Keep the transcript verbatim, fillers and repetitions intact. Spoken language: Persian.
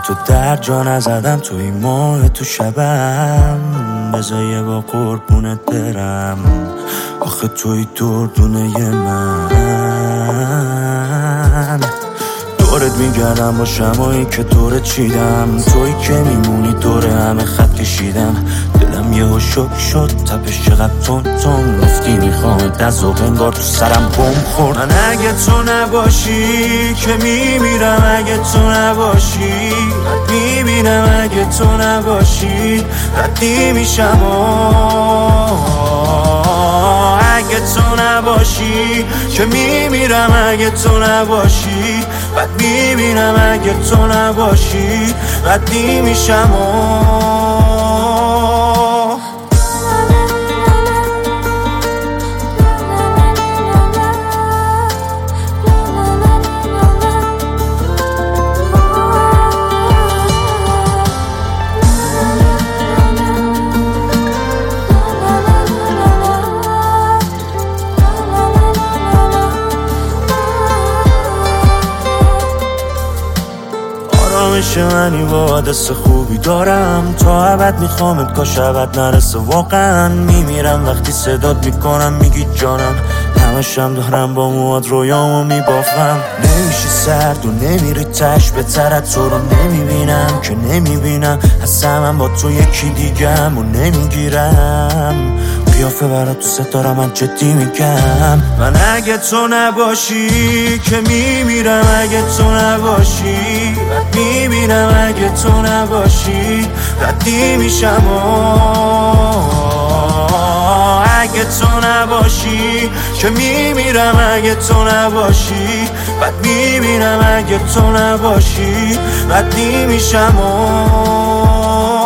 تو در جا نزدم، تو این ماه تو شبم، بذار یه با قربونت برم، آخه توی دردونه من. دورت میگردم با شمایی که دورت چیدم، توی که میمونی دور همه خط کشیدم. دلم یه شک شد، تپش چقدر تون تون گفتی میخوامت، از ذوق انگار تو سرم بم خورد. من اگه تو نباشی که میمیرم، اگه تو نباشی رد میبینم، اگه تو نباشی ردی میشم. اگه تو نباشی که میمیرم، اگه تو نباشی بد میبینم، اگه تو نباشی ردی میشم. آرامش منی با دست خوبی دارم، تا ابد میخوامت کاش ابد نرسه. واقعا میمیرم وقتی صدات میکنم میگی جانم، همشم دارم با مواد رویامو میبافم. نمیشی سرد و نمیری تش به طرت، تو رو نمیبینم که نمیبینم، اصلا من با تو یکی دیگم و نمیگیرم قیافه برات تو ستاره، من جدی میگم. من اگه تو نباشی که میمیرم، اگه تو نباشی رد میبینم، اگه تو نباشی ردی میشم. اگه تو نباشی که میمیرم، اگه تو نباشی بد میبینم، اگه تو نباشی ردی میشم.